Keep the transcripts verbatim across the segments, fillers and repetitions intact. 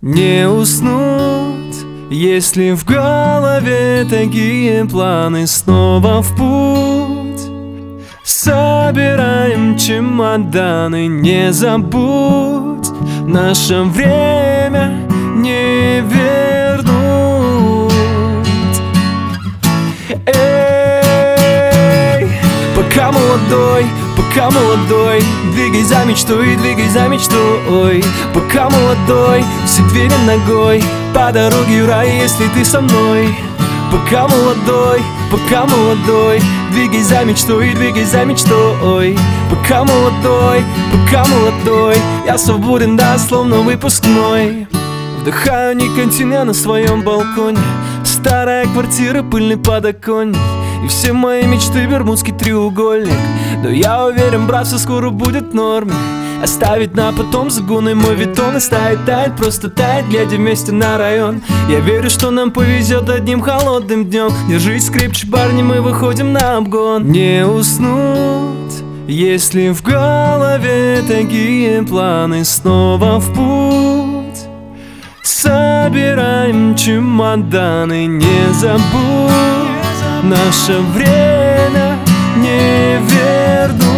Не уснуть, если в голове такие планы. Снова в путь собираем чемоданы. Не забудь, наше время не вернуть. Эй, пока молодой, пока молодой, двигай за мечтой, двигай за мечтой. Пока молодой, все двери ногой, по дороге в рай, если ты со мной. Пока молодой, пока молодой, двигай за мечтой, двигай за мечтой. Пока молодой, пока молодой, я свободен, да, словно выпускной. Вдыхаю никотин я на своем балконе. Старая квартира, пыльный подоконник, и все мои мечты бермудский треугольник. Но я уверен, брат, все скоро будет в норме. Оставить на потом загоны мой витон и ставить тает, просто тает, глядя вместе на район. Я верю, что нам повезет одним холодным днем. Держись крепче, парни, мы выходим на обгон. Не уснуть, если в голове такие планы. Снова в путь собираем чемоданы. Не забудь, наше время не вернуть.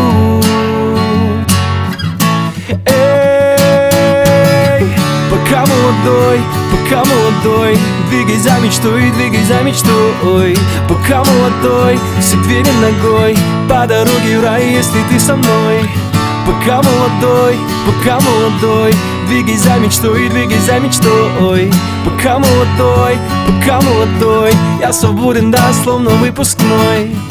Эй, пока молодой, пока молодой, двигай за мечтой, двигай за мечтой. Пока молодой, все двери ногой, по дороге в рай, если ты со мной. Пока молодой, пока молодой, двигай за мечтой, двигай за мечтой. Пока молодой, пока молодой, я свободен, да, словно выпускной.